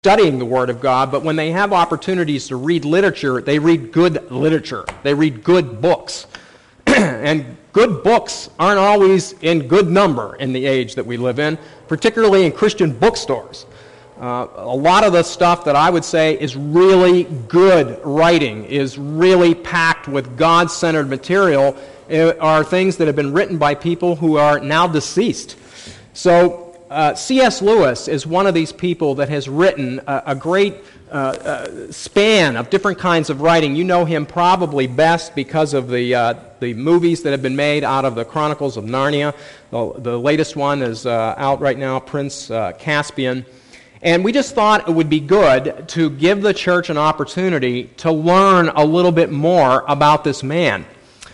studying the Word of God, but when they have opportunities to read literature, they read good literature. They read good books. And good books aren't always in good number in the age that we live in, particularly in Christian bookstores. A lot of the stuff that I would say is really good writing, is really packed with God-centered material, are things that have been written by people who are now deceased. So C.S. Lewis is one of these people that has written a great span of different kinds of writing. You know him probably best because of the movies that have been made out of the Chronicles of Narnia. The latest one is out right now, Prince Caspian. And we just thought it would be good to give the church an opportunity to learn a little bit more about this man.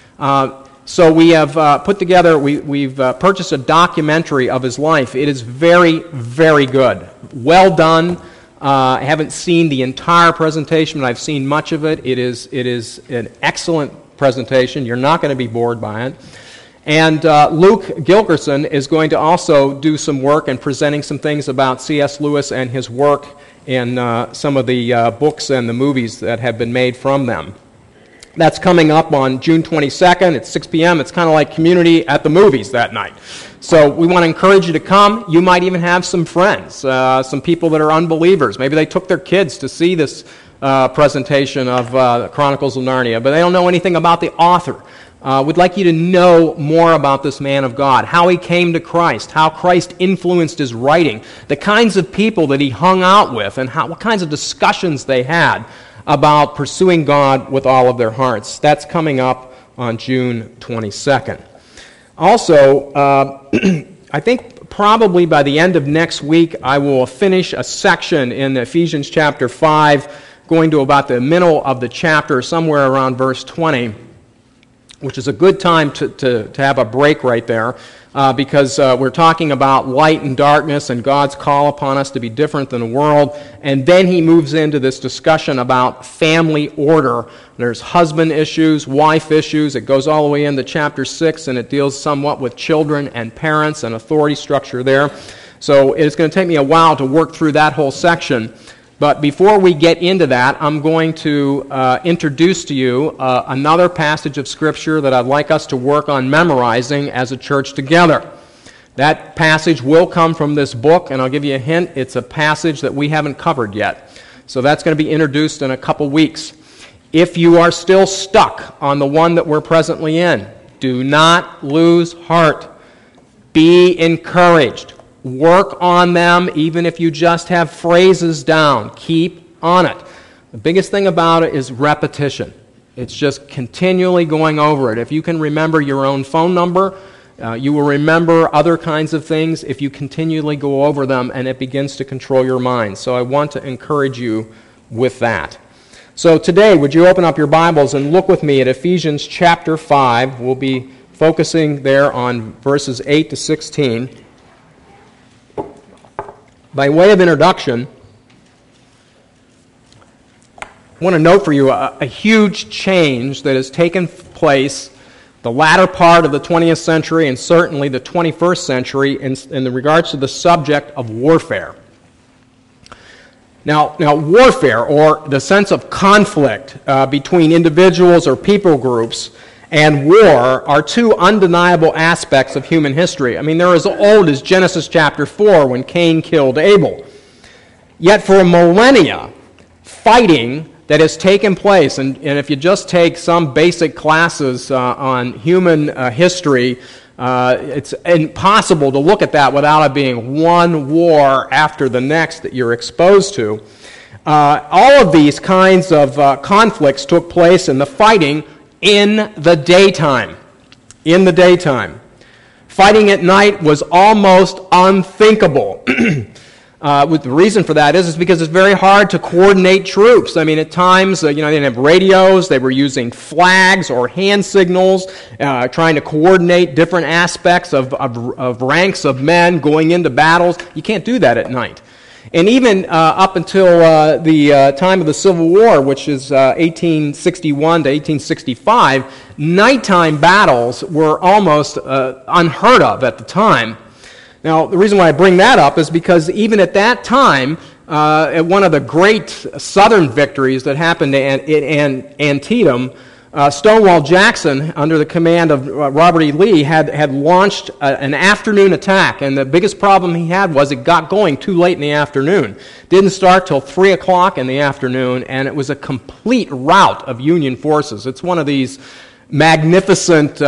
So we have put together, we've purchased a documentary of his life. It is very, very good. Well done. I haven't seen the entire presentation, but I've seen much of it. It is an excellent presentation. You're not going to be bored by it. And Luke Gilkerson is going to also do some work and presenting some things about C.S. Lewis and his work in some of the books and the movies that have been made from them. That's coming up on June 22nd at 6 p.m. It's kind of like community at the movies that night. So we want to encourage you to come. You might even have some friends, some people that are unbelievers. Maybe they took their kids to see this presentation of Chronicles of Narnia, but they don't know anything about the author. We'd like you to know more about this man of God, how he came to Christ, how Christ influenced his writing, the kinds of people that he hung out with, and what kinds of discussions they had about pursuing God with all of their hearts. That's coming up on June 22nd. Also, I think probably by the end of next week, I will finish a section in Ephesians chapter 5, going to about the middle of the chapter, somewhere around verse 20, which is a good time to have a break right there, because we're talking about light and darkness and God's call upon us to be different than the world. And then he moves into this discussion about family order. There's husband issues, wife issues. It goes all the way into chapter 6, and it deals somewhat with children and parents and authority structure there. So it's going to take me a while to work through that whole section. But before we get into that, I'm going to introduce to you another passage of Scripture that I'd like us to work on memorizing as a church together. That passage will come from this book, and I'll give you a hint. It's a passage that we haven't covered yet. So that's going to be introduced in a couple weeks. If you are still stuck on the one that we're presently in, do not lose heart. Be encouraged. Work on them, even if you just have phrases down. Keep on it. The biggest thing about it is repetition. It's just continually going over it. If you can remember your own phone number, you will remember other kinds of things if you continually go over them, and it begins to control your mind. So I want to encourage you with that. So today, would you open up your Bibles and look with me at Ephesians chapter 5. We'll be focusing there on verses 8 to 16. By way of introduction, I want to note for you a huge change that has taken place the latter part of the 20th century and certainly the 21st century in regards to the subject of warfare. Now, warfare, or the sense of conflict between individuals or people groups, and war are two undeniable aspects of human history. I mean, they're as old as Genesis chapter 4 when Cain killed Abel. Yet for millennia, fighting that has taken place, and if you just take some basic classes on human history, it's impossible to look at that without it being one war after the next that you're exposed to. All of these kinds of conflicts took place in the fighting in the daytime. In the daytime. Fighting at night was almost unthinkable. The reason for that is because it's very hard to coordinate troops. I mean, at times, they didn't have radios. They were using flags or hand signals, trying to coordinate different aspects of ranks of men going into battles. You can't do that at night. And even up until the time of the Civil War, which is 1861 to 1865, nighttime battles were almost unheard of at the time. Now, the reason why I bring that up is because even at that time, at one of the great Southern victories that happened in Antietam, Stonewall Jackson, under the command of Robert E. Lee, had launched an afternoon attack, and the biggest problem he had was it got going too late in the afternoon. Didn't start till 3 o'clock in the afternoon, and it was a complete rout of Union forces. It's one of these magnificent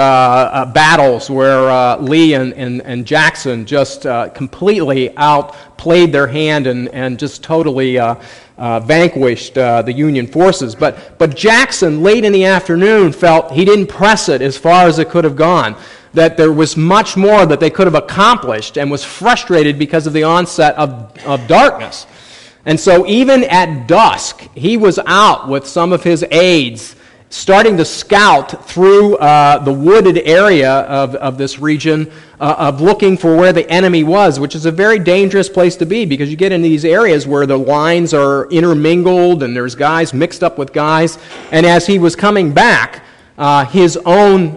battles where Lee and Jackson just completely outplayed their hand and just totally vanquished the Union forces. But Jackson, late in the afternoon, felt he didn't press it as far as it could have gone, that there was much more that they could have accomplished, and was frustrated because of the onset of darkness. And so even at dusk, he was out with some of his aides, starting to scout through the wooded area of this region, of looking for where the enemy was, which is a very dangerous place to be, because you get into these areas where the lines are intermingled and there's guys mixed up with guys. And as he was coming back, his own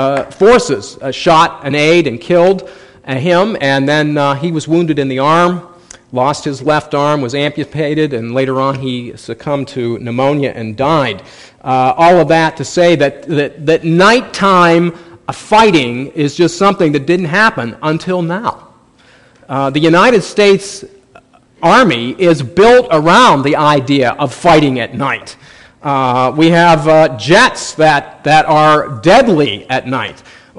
forces shot an aide and killed him, and then he was wounded in the arm, lost his left arm, was amputated, and later on he succumbed to pneumonia and died. All of that to say that nighttime fighting is just something that didn't happen until now. The United States Army is built around the idea of fighting at night. We have jets that are deadly at night.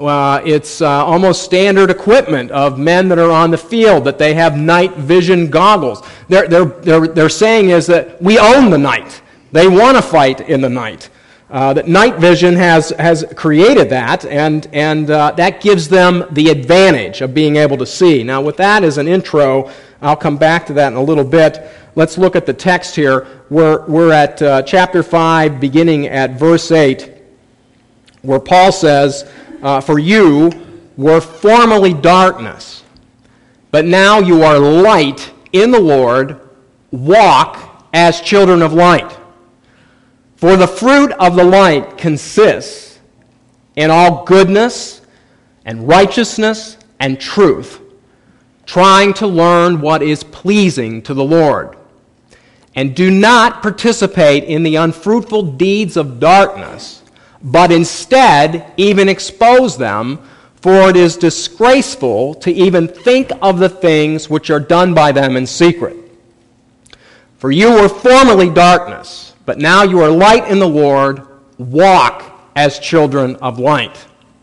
It's almost standard equipment of men that are on the field that they have night vision goggles. They're saying is that we own the night. They want to fight in the night. That night vision has created that, and that gives them the advantage of being able to see. Now, with that as an intro, I'll come back to that in a little bit. Let's look at the text here. We're at chapter 5, beginning at verse 8, where Paul says, "For you were formerly darkness, but now you are light in the Lord. Walk as children of light. For the fruit of the light consists in all goodness and righteousness and truth, trying to learn what is pleasing to the Lord. And do not participate in the unfruitful deeds of darkness, but instead even expose them, for it is disgraceful to even think of the things which are done by them in secret. For you were formerly darkness, but now you are light in the Lord. Walk as children of light."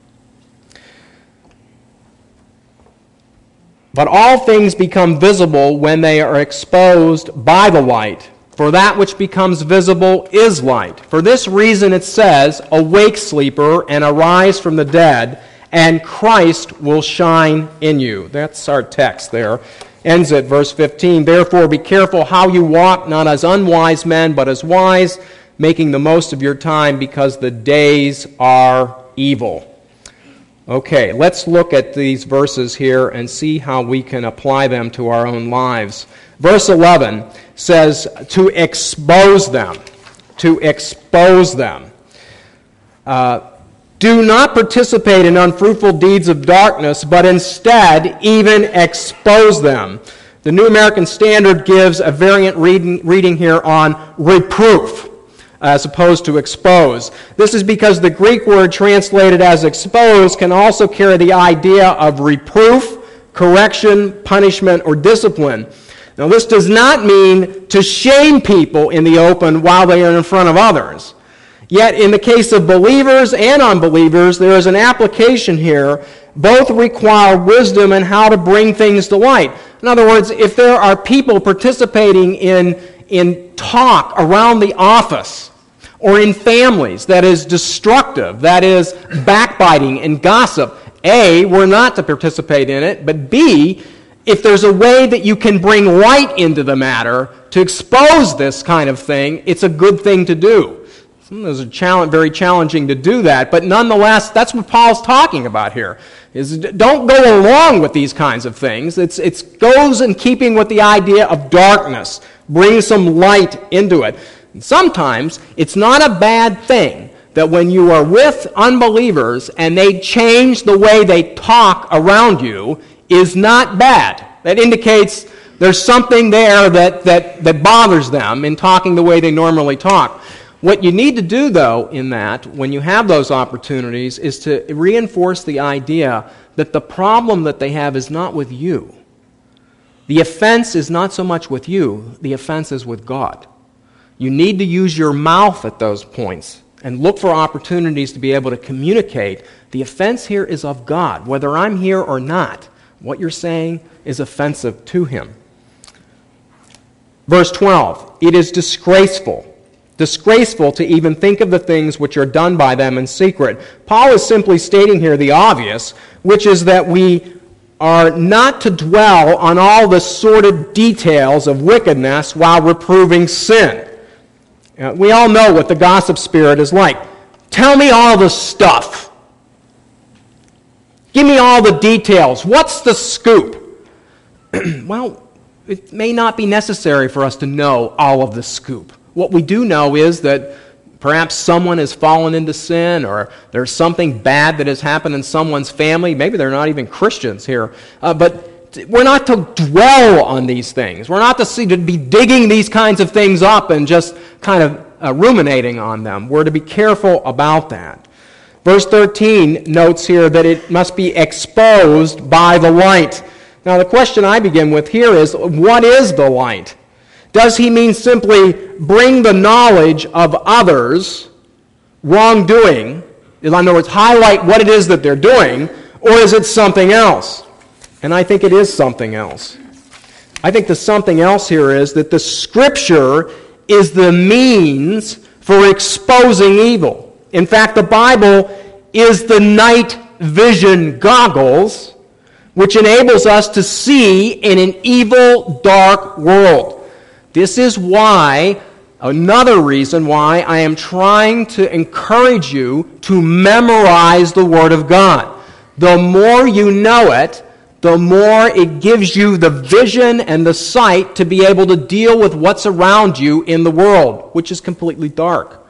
But all things become visible when they are exposed by the light. For that which becomes visible is light. For this reason it says, "Awake, sleeper, and arise from the dead, and Christ will shine in you." That's our text there. Ends at verse 15. "Therefore be careful how you walk, not as unwise men, but as wise, making the most of your time, because the days are evil." Okay, let's look at these verses here and see how we can apply them to our own lives. Verse 11 says to expose them. To expose them. Do not participate in unfruitful deeds of darkness, but instead even expose them. The New American Standard gives a variant reading here on reproof, as opposed to expose. This is because the Greek word translated as expose can also carry the idea of reproof, correction, punishment, or discipline. Now, this does not mean to shame people in the open while they are in front of others. Yet, in the case of believers and unbelievers, there is an application here. Both require wisdom in how to bring things to light. In other words, if there are people participating in talk around the office or in families that is destructive, that is backbiting and gossip, A, we're not to participate in it, but B, if there's a way that you can bring light into the matter to expose this kind of thing, it's a good thing to do. It's very challenging to do that, but nonetheless, that's what Paul's talking about here. Is don't go along with these kinds of things. It goes in keeping with the idea of darkness. Bring some light into it. And sometimes it's not a bad thing that when you are with unbelievers and they change the way they talk around you is not bad. That indicates There's something there that bothers them in talking the way they normally talk. What you need to do, though, in that, when you have those opportunities, is to reinforce the idea that the problem that they have is not with you. The offense is not so much with you, the offense is with God. You need to use your mouth at those points and look for opportunities to be able to communicate. The offense here is of God. Whether I'm here or not, what you're saying is offensive to Him. Verse 12, it is disgraceful to even think of the things which are done by them in secret. Paul is simply stating here the obvious, which is that we are not to dwell on all the sordid details of wickedness while reproving sin. We all know what the gossip spirit is like. Tell me all the stuff. Give me all the details. What's the scoop? Well, it may not be necessary for us to know all of the scoop. What we do know is that perhaps someone has fallen into sin, or there's something bad that has happened in someone's family. Maybe they're not even Christians here. But we're not to dwell on these things. We're not to be digging these kinds of things up and just kind of ruminating on them. We're to be careful about that. Verse 13 notes here that it must be exposed by the light. Now, the question I begin with here is, what is the light? Does he mean simply bring the knowledge of others' wrongdoing, in other words, highlight what it is that they're doing, or is it something else? And I think it is something else. I think the something else here is that the Scripture is the means for exposing evil. In fact, the Bible is the night vision goggles which enables us to see in an evil, dark world. This is why, another reason why I am trying to encourage you to memorize the Word of God. The more you know it, the more it gives you the vision and the sight to be able to deal with what's around you in the world, which is completely dark.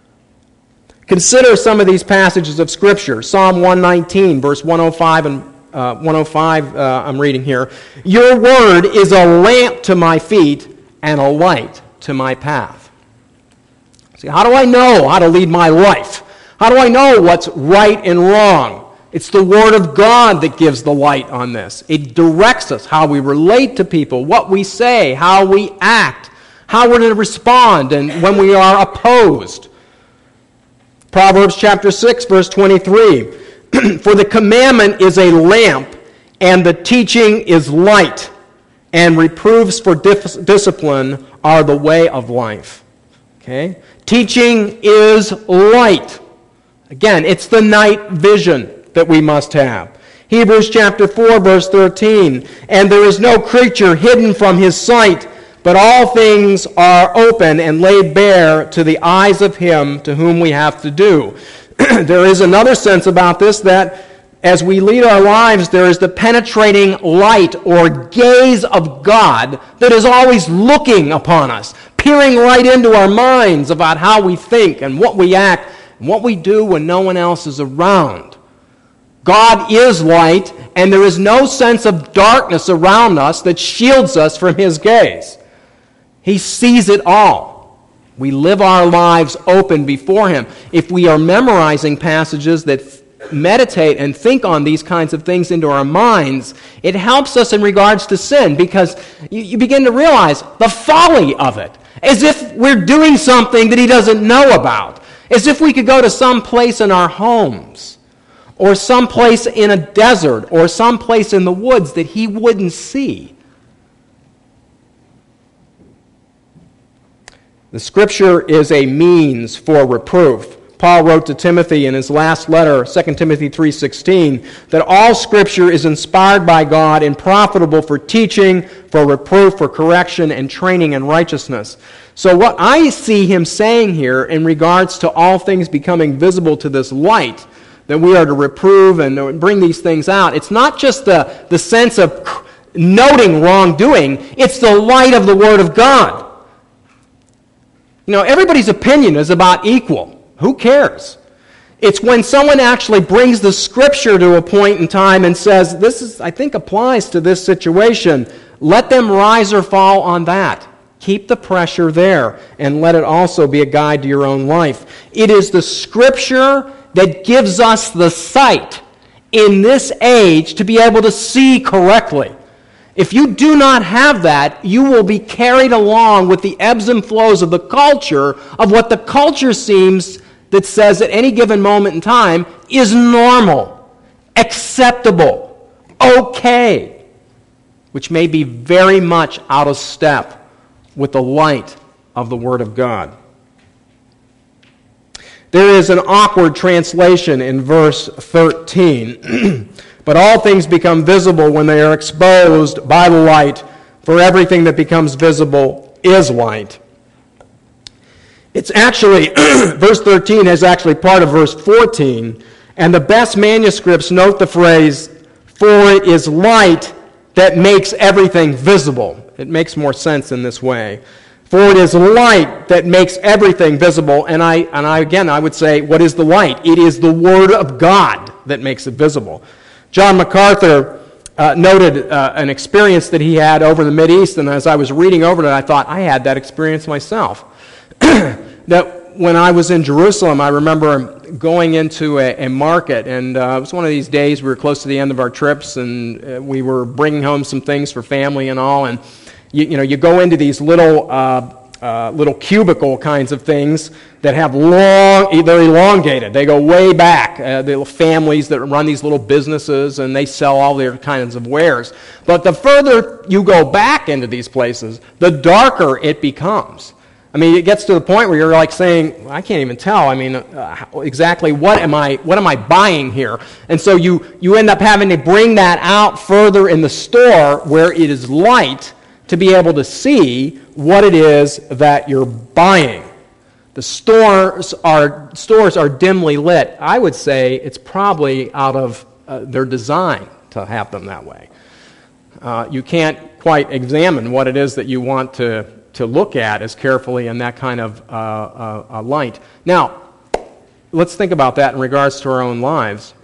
Consider some of these passages of Scripture. Psalm 119, verse 105 and 105, I'm reading here. Your word is a lamp to my feet and a light to my path. See, how do I know how to lead my life? How do I know what's right and wrong? It's the Word of God that gives the light on this. It directs us how we relate to people, what we say, how we act, how we're to respond, and when we are opposed. Proverbs chapter 6, verse 23. For the commandment is a lamp, and the teaching is light, and reproofs for discipline are the way of life. Okay? Teaching is light. Again, it's the night vision that we must have. Hebrews chapter 4, verse 13. And there is no creature hidden from his sight, but all things are open and laid bare to the eyes of him to whom we have to do. There is another sense about this, that as we lead our lives, there is the penetrating light or gaze of God that is always looking upon us, peering right into our minds about how we think and what we act and what we do when no one else is around. God is light, and there is no sense of darkness around us that shields us from His gaze. He sees it all. We live our lives open before Him. If we are memorizing passages that meditate and think on these kinds of things into our minds, it helps us in regards to sin, because you begin to realize the folly of it, as if we're doing something that He doesn't know about, as if we could go to some place in our homes, or some place in a desert, or some place in the woods that He wouldn't see. The Scripture is a means for reproof. Paul wrote to Timothy in his last letter, 2 Timothy 3:16, that all Scripture is inspired by God and profitable for teaching, for reproof, for correction, and training in righteousness. So what I see him saying here in regards to all things becoming visible to this light, that we are to reprove and bring these things out, it's not just the sense of noting wrongdoing, it's the light of the Word of God. You know, everybody's opinion is about equal. Who cares? It's when someone actually brings the Scripture to a point in time and says, this is, I think, applies to this situation. let them rise or fall on that. Keep the pressure there, and let it also be a guide to your own life. It is the Scripture that gives us the sight in this age to be able to see correctly. If you do not have that, you will be carried along with the ebbs and flows of the culture, of what the culture seems that says at any given moment in time is normal, acceptable, okay, which may be very much out of step with the light of the Word of God. There is an awkward translation in verse 13. But all things become visible when they are exposed by the light, for everything that becomes visible is light. It's actually, verse 13 is actually part of verse 14, and the best manuscripts note the phrase, for it is light that makes everything visible. It makes more sense in this way. For it is light that makes everything visible. And I would say, what is the light? It is the Word of God that makes it visible. John MacArthur noted an experience that he had over in the Mideast, and as I was reading over it, I thought, I had that experience myself. That when I was in Jerusalem, I remember going into a market, and it was one of these days we were close to the end of our trips, and we were bringing home some things for family and all, and you go into these little cubicle kinds of things that have they're elongated. They go way back. The little families that run these little businesses, and they sell all their kinds of wares. But the further you go back into these places, the darker it becomes. I mean, it gets to the point where you're like saying, I can't even tell. I mean, exactly what am I buying here? And so you end up having to bring that out further in the store where it is light to be able to see what it is that you're buying. The stores are dimly lit. I would say it's probably out of their design to have them that way. You can't quite examine what it is that you want to look at as carefully in that kind of light. Now, let's think about that in regards to our own lives.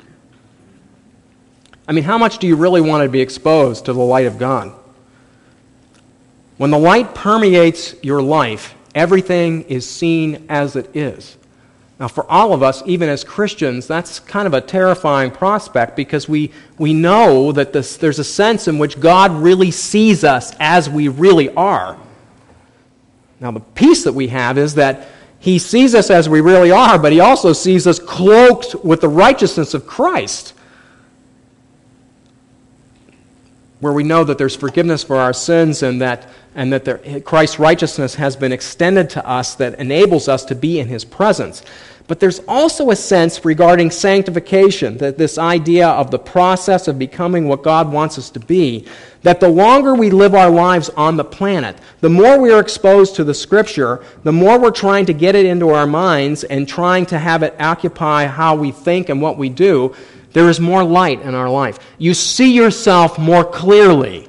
I mean, how much do you really want to be exposed to the light of God? When the light permeates your life, everything is seen as it is. Now, for all of us, even as Christians, that's kind of a terrifying prospect because we know that there's a sense in which God really sees us as we really are. Now, the peace that we have is that He sees us as we really are, but He also sees us cloaked with the righteousness of Christ, where we know that there's forgiveness for our sins and that Christ's righteousness has been extended to us that enables us to be in His presence. But there's also a sense regarding sanctification, that this idea of the process of becoming what God wants us to be, that the longer we live our lives on the planet, the more we are exposed to the Scripture, the more we're trying to get it into our minds and trying to have it occupy how we think and what we do, there is more light in our life. You see yourself more clearly.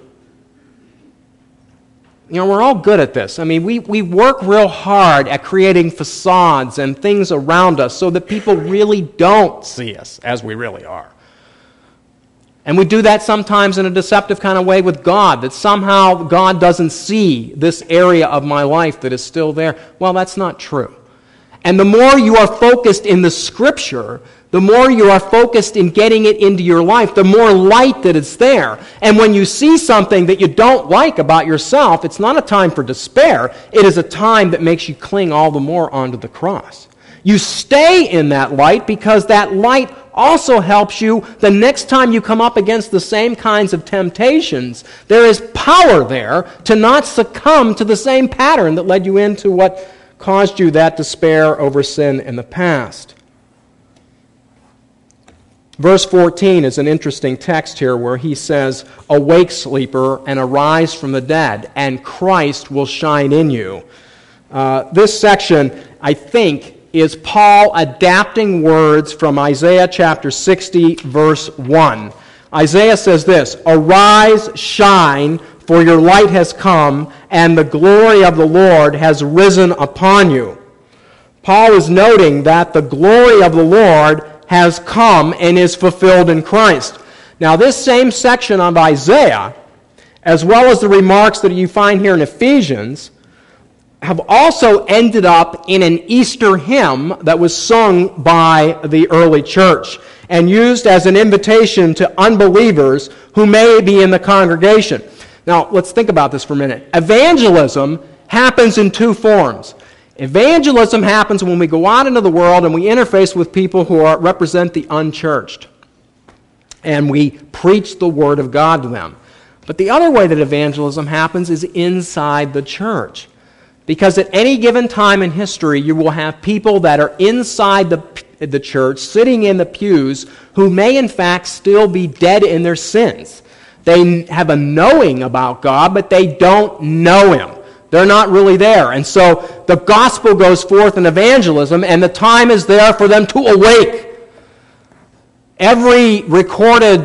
You know, we're all good at this. I mean, we work real hard at creating facades and things around us so that people really don't see us as we really are. And we do that sometimes in a deceptive kind of way with God, that somehow God doesn't see this area of my life that is still there. Well, that's not true. And the more you are focused in the Scripture, the more you are focused in getting it into your life, the more light that is there. And when you see something that you don't like about yourself, it's not a time for despair. It is a time that makes you cling all the more onto the cross. You stay in that light because that light also helps you the next time you come up against the same kinds of temptations. There is power there to not succumb to the same pattern that led you into what caused you that despair over sin in the past. Verse 14 is an interesting text here where he says, "Awake, sleeper, and arise from the dead, and Christ will shine in you." This section, I think, is Paul adapting words from Isaiah chapter 60, verse 1. Isaiah says this, "Arise, shine, for your light has come, and the glory of the Lord has risen upon you." Paul is noting that the glory of the Lord has come and is fulfilled in Christ. Now, this same section of Isaiah as well as the remarks that you find here in Ephesians, have also ended up in an Easter hymn that was sung by the early church and used as an invitation to unbelievers who may be in the congregation. Now, let's think about this for a minute. Evangelism happens in two forms. Evangelism happens when we go out into the world and we interface with people who represent the unchurched. And we preach the Word of God to them. But the other way that evangelism happens is inside the church. Because at any given time in history, you will have people that are inside the church, sitting in the pews, who may in fact still be dead in their sins. They have a knowing about God, but they don't know Him. They're not really there. And so the gospel goes forth in evangelism, and the time is there for them to awake. Every recorded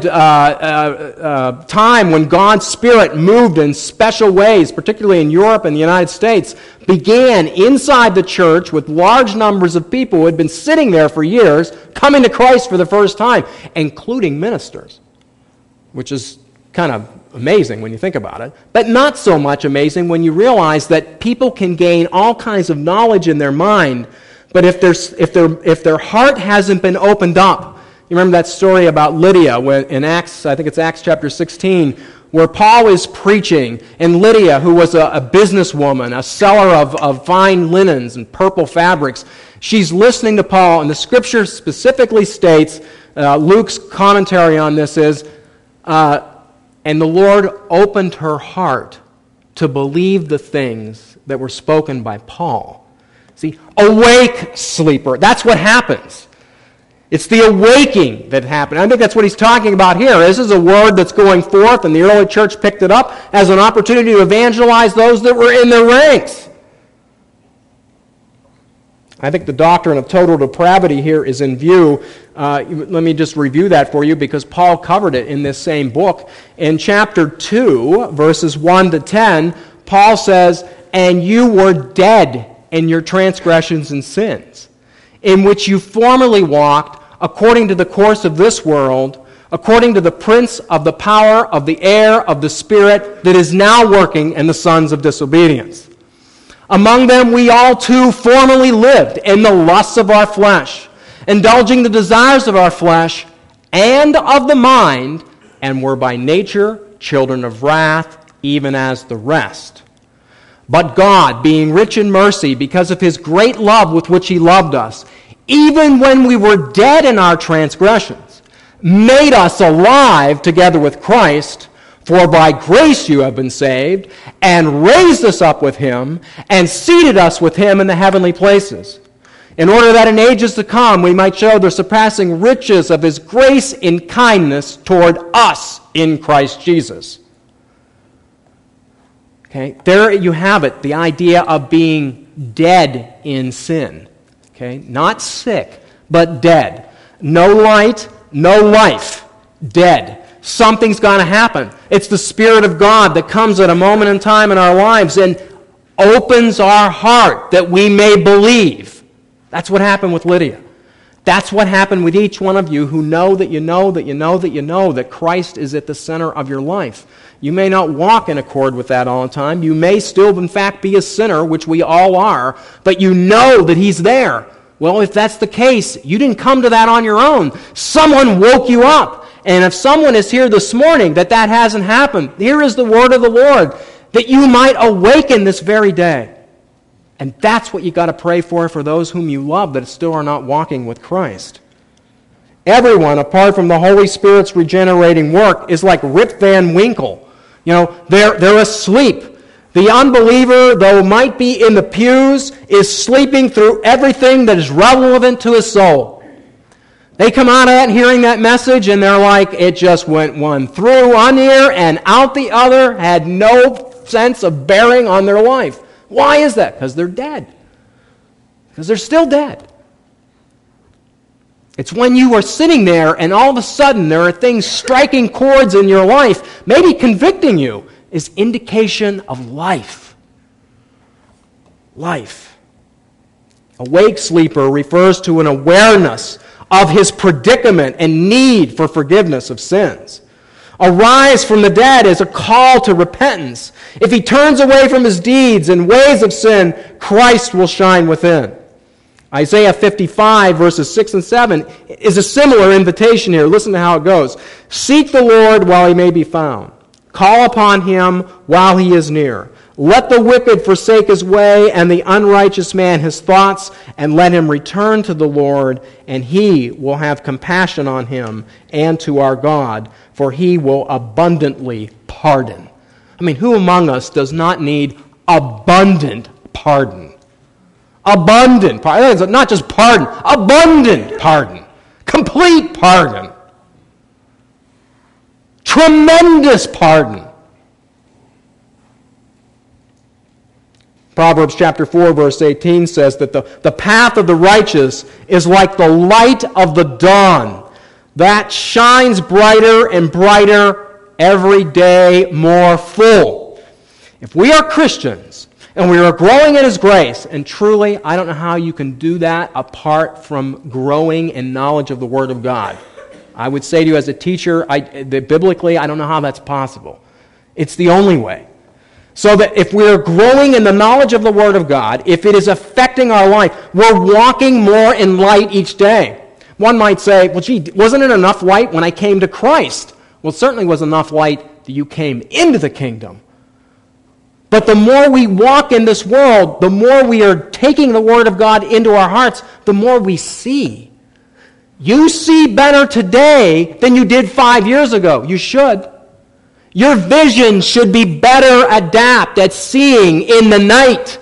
time when God's Spirit moved in special ways, particularly in Europe and the United States, began inside the church with large numbers of people who had been sitting there for years, coming to Christ for the first time, including ministers, which is kind of amazing when you think about it, but not so much amazing when you realize that people can gain all kinds of knowledge in their mind, but if their heart hasn't been opened up. You remember that story about Lydia in Acts, I think it's Acts chapter 16, where Paul is preaching, and Lydia, who was a businesswoman, a seller of fine linens and purple fabrics, she's listening to Paul, and the scripture specifically states, Luke's commentary on this is, and the Lord opened her heart to believe the things that were spoken by Paul. See, awake, sleeper. That's what happens. It's the awaking that happened. I think that's what he's talking about here. This is a word that's going forth, and the early church picked it up as an opportunity to evangelize those that were in their ranks. I think the doctrine of total depravity here is in view. Let me just review that for you because Paul covered it in this same book. In chapter 2, verses 1 to 10, Paul says, "And you were dead in your transgressions and sins, in which you formerly walked according to the course of this world, according to the prince of the power of the air of the Spirit that is now working in the sons of disobedience. Among them we all too formerly lived in the lusts of our flesh, indulging the desires of our flesh and of the mind, and were by nature children of wrath, even as the rest. But God, being rich in mercy, because of His great love with which He loved us, even when we were dead in our transgressions, made us alive together with Christ. For by grace you have been saved, and raised us up with Him, and seated us with Him in the heavenly places, in order that in ages to come we might show the surpassing riches of His grace in kindness toward us in Christ Jesus." Okay, there you have it, the idea of being dead in sin. Okay, not sick, but dead. No light, no life, dead. Something's got to happen. It's the Spirit of God that comes at a moment in time in our lives and opens our heart that we may believe. That's what happened with Lydia. That's what happened with each one of you who know that you know that you know that you know that Christ is at the center of your life. You may not walk in accord with that all the time. You may still, in fact, be a sinner, which we all are, but you know that He's there. Well, if that's the case, you didn't come to that on your own. Someone woke you up. And if someone is here this morning that hasn't happened, here is the word of the Lord, that you might awaken this very day. And that's what you got to pray for those whom you love that still are not walking with Christ. Everyone, apart from the Holy Spirit's regenerating work, is like Rip Van Winkle. You know, they're asleep. The unbeliever, though might be in the pews, is sleeping through everything that is relevant to his soul. They come out of that hearing that message and they're like, it just went one through one ear and out the other, had no sense of bearing on their life. Why is that? Because they're dead. Because they're still dead. It's when you are sitting there and all of a sudden there are things striking chords in your life, maybe convicting you, is indication of life. Life. Awake sleeper refers to an awareness of his predicament and need for forgiveness of sins. Arise from the dead is a call to repentance. If he turns away from his deeds and ways of sin, Christ will shine within. Isaiah 55, verses 6 and 7, is a similar invitation here. Listen to how it goes. Seek the Lord while he may be found. Call upon him while he is near. Let the wicked forsake his way, and the unrighteous man his thoughts, and let him return to the Lord, and he will have compassion on him and to our God, for he will abundantly pardon. I mean, who among us does not need abundant pardon? Abundant pardon. Not just pardon, abundant pardon. Complete pardon. Tremendous pardon. Proverbs chapter 4, verse 18 says that the path of the righteous is like the light of the dawn that shines brighter and brighter every day more full. If we are Christians and we are growing in His grace, and truly, I don't know how you can do that apart from growing in knowledge of the Word of God. I would say to you as a teacher, biblically, I don't know how that's possible. It's the only way. So that if we're growing in the knowledge of the Word of God, if it is affecting our life, we're walking more in light each day. One might say, well, gee, wasn't it enough light when I came to Christ? Well, it certainly was enough light that you came into the kingdom. But the more we walk in this world, the more we are taking the Word of God into our hearts, the more we see. You see better today than you did 5 years ago. You should. Your vision should be better adept at seeing in the night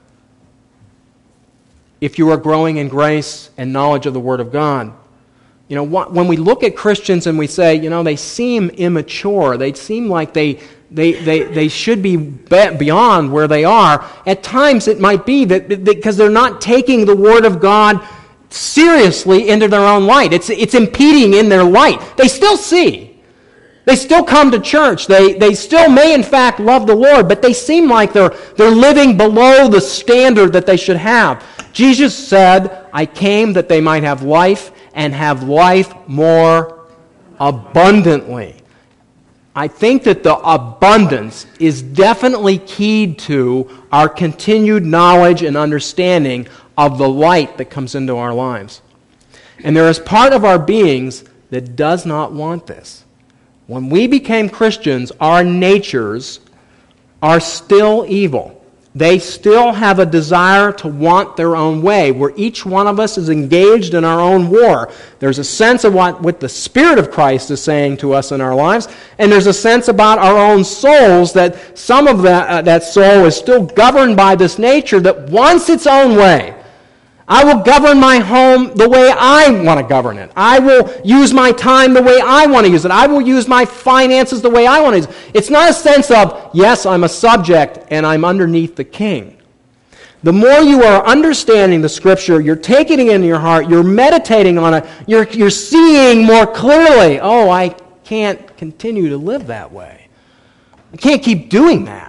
if you are growing in grace and knowledge of the Word of God. You know, when we look at Christians and we say, you know, they seem immature, they seem like they should be beyond where they are, at times it might be that because they're not taking the Word of God seriously into their own light. It's impeding in their light. They still see. They still come to church. They still may in fact love the Lord, but they seem like they're living below the standard that they should have. Jesus said, I came that they might have life and have life more abundantly. I think that the abundance is definitely keyed to our continued knowledge and understanding of the light that comes into our lives. And there is part of our beings that does not want this. When we became Christians, our natures are still evil. They still have a desire to want their own way, where each one of us is engaged in our own war. There's a sense of what the Spirit of Christ is saying to us in our lives, and there's a sense about our own souls that some of that soul is still governed by this nature that wants its own way. I will govern my home the way I want to govern it. I will use my time the way I want to use it. I will use my finances the way I want to use it. It's not a sense of, yes, I'm a subject and I'm underneath the king. The more you are understanding the Scripture, you're taking it into your heart, you're meditating on it, you're seeing more clearly, oh, I can't continue to live that way. I can't keep doing that.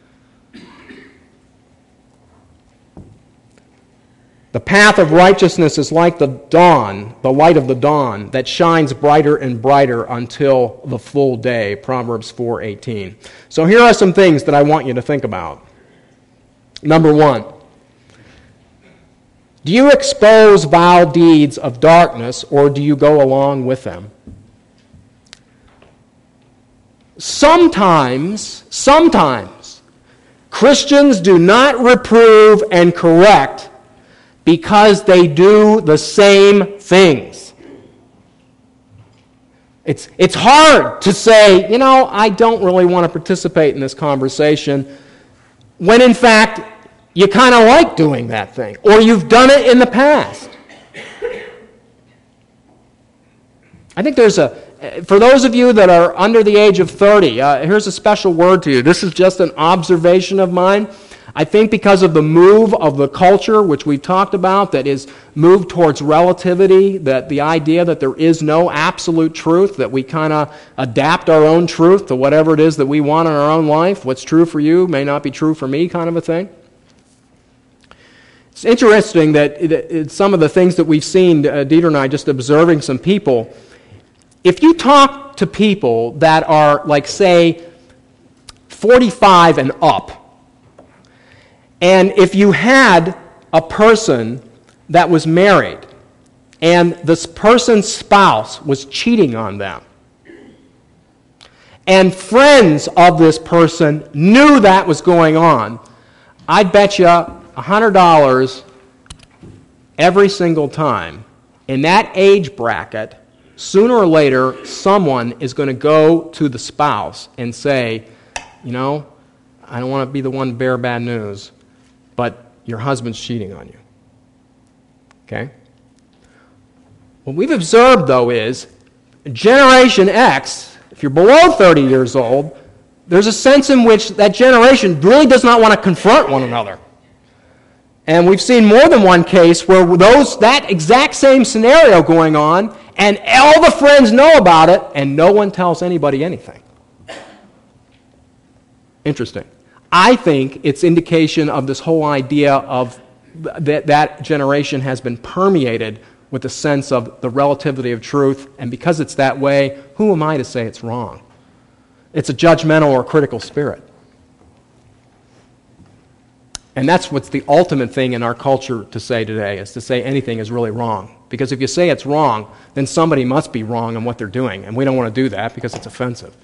The path of righteousness is like the dawn, the light of the dawn, that shines brighter and brighter until the full day, Proverbs 4:18. So here are some things that I want you to think about. Number one, do you expose vile deeds of darkness, or do you go along with them? Sometimes, Christians do not reprove and correct because they do the same things. It's hard to say, you know, I don't really want to participate in this conversation, when in fact you kind of like doing that thing, or you've done it in the past. I think for those of you that are under the age of 30, here's a special word to you. This is just an observation of mine. I think because of the move of the culture, which we've talked about, that is moved towards relativity, that the idea that there is no absolute truth, that we kind of adapt our own truth to whatever it is that we want in our own life. What's true for you may not be true for me, kind of a thing. It's interesting that some of the things that we've seen, Dieter and I, just observing some people, if you talk talk to people that are, like, say, 45 and up, and if you had a person that was married and this person's spouse was cheating on them, and friends of this person knew that was going on, I'd bet you $100 every single time, in that age bracket, sooner or later, someone is going to go to the spouse and say, you know, I don't want to be the one to bear bad news, but your husband's cheating on you. Okay? What we've observed, though, is Generation X, if you're below 30 years old, there's a sense in which that generation really does not want to confront one another. And we've seen more than one case where that exact same scenario going on, and all the friends know about it, and no one tells anybody anything. Interesting. I think it's indication of this whole idea of that generation has been permeated with a sense of the relativity of truth, and because it's that way, who am I to say it's wrong? It's a judgmental or critical spirit. And that's what's the ultimate thing in our culture to say today, is to say anything is really wrong. Because if you say it's wrong, then somebody must be wrong in what they're doing, and we don't want to do that because it's offensive.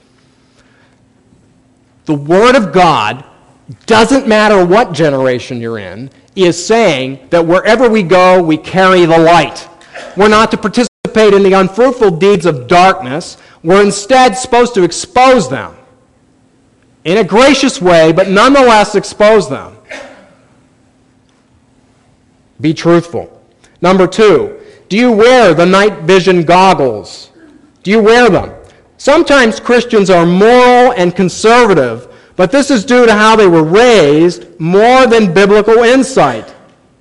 The Word of God, doesn't matter what generation you're in, is saying that wherever we go, we carry the light. We're not to participate in the unfruitful deeds of darkness. We're instead supposed to expose them in a gracious way, but nonetheless expose them. Be truthful. Number 2, do you wear the night vision goggles? Do you wear them? Sometimes Christians are moral and conservative, but this is due to how they were raised more than biblical insight.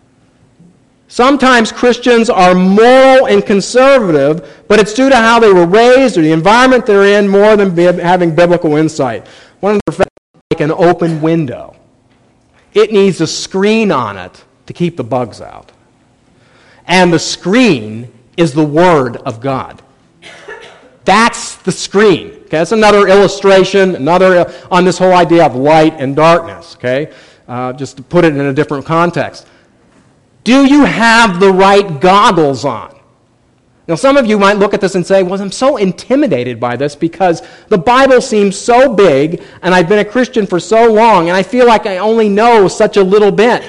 Sometimes Christians are moral and conservative, but it's due to how they were raised or the environment they're in more than having biblical insight. One of the effects is like an open window. It needs a screen on it to keep the bugs out. And the screen is the Word of God. That's the screen. Okay, that's another illustration, on this whole idea of light and darkness. Okay, just to put it in a different context. Do you have the right goggles on? Now, some of you might look at this and say, well, I'm so intimidated by this because the Bible seems so big, and I've been a Christian for so long, and I feel like I only know such a little bit.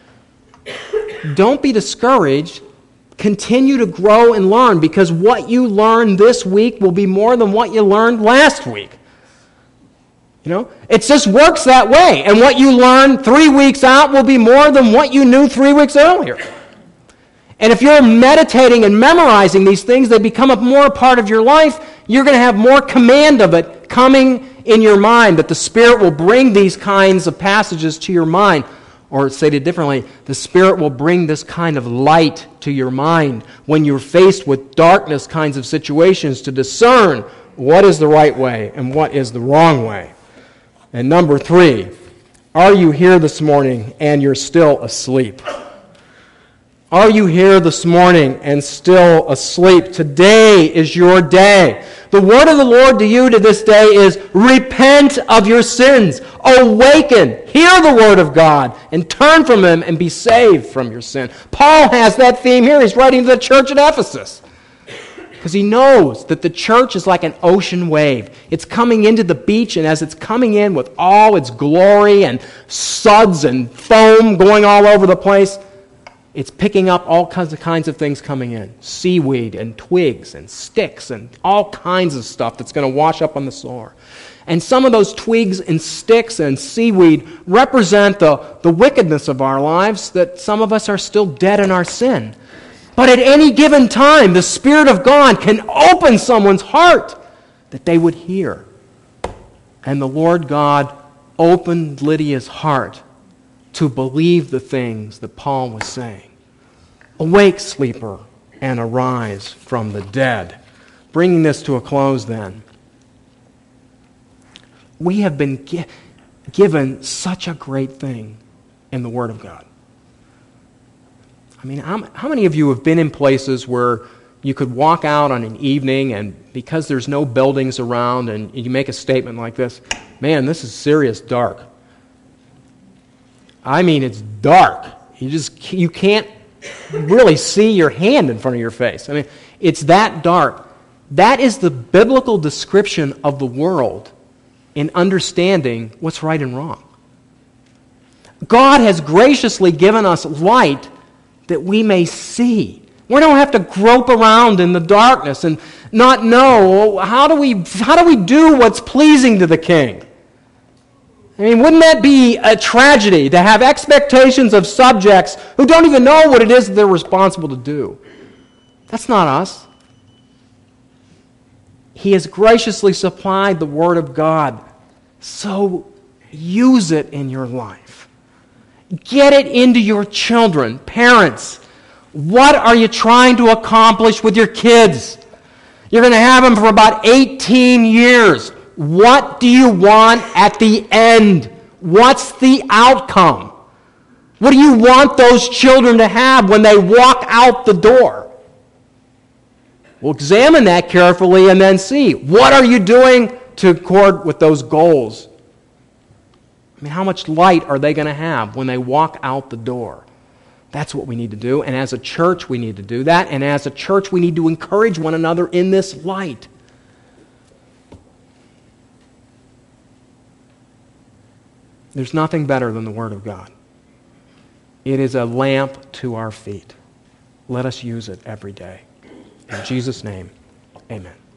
Don't be discouraged. Continue to grow and learn, because what you learn this week will be more than what you learned last week. You know, it just works that way. And what you learn 3 weeks out will be more than what you knew 3 weeks earlier. And if you're meditating and memorizing these things, they become a more part of your life. You're going to have more command of it coming in your mind, that the Spirit will bring these kinds of passages to your mind. Or stated differently, the Spirit will bring this kind of light to your mind when you're faced with darkness kinds of situations to discern what is the right way and what is the wrong way. And number 3, are you here this morning and you're still asleep? Are you here this morning and still asleep? Today is your day. The word of the Lord to you to this day is, repent of your sins. Awaken. Hear the word of God and turn from them and be saved from your sin. Paul has that theme here. He's writing to the church at Ephesus, because he knows that the church is like an ocean wave. It's coming into the beach, and as it's coming in with all its glory and suds and foam going all over the place, it's picking up all kinds of things coming in. Seaweed and twigs and sticks and all kinds of stuff that's going to wash up on the shore. And some of those twigs and sticks and seaweed represent the wickedness of our lives, that some of us are still dead in our sin. But at any given time, the Spirit of God can open someone's heart that they would hear. And the Lord God opened Lydia's heart to believe the things that Paul was saying. Awake, sleeper, and arise from the dead. Bringing this to a close then. We have been given such a great thing in the Word of God. I mean, how many of you have been in places where you could walk out on an evening, and because there's no buildings around, and you make a statement like this, man, this is serious dark. I mean, it's dark. You can't really see your hand in front of your face. I mean, it's that dark. That is the biblical description of the world in understanding what's right and wrong. God has graciously given us light that we may see. We don't have to grope around in the darkness and not know how do we do what's pleasing to the King. I mean, wouldn't that be a tragedy to have expectations of subjects who don't even know what it is that they're responsible to do? That's not us. He has graciously supplied the Word of God, so use it in your life. Get it into your children. Parents, what are you trying to accomplish with your kids? You're going to have them for about 18 years. What do you want at the end? What's the outcome? What do you want those children to have when they walk out the door? We'll examine that carefully and then see, what are you doing to accord with those goals? I mean, how much light are they going to have when they walk out the door? That's what we need to do. And as a church, we need to do that. And as a church, we need to encourage one another in this light. There's nothing better than the Word of God. It is a lamp to our feet. Let us use it every day. In Jesus' name, amen.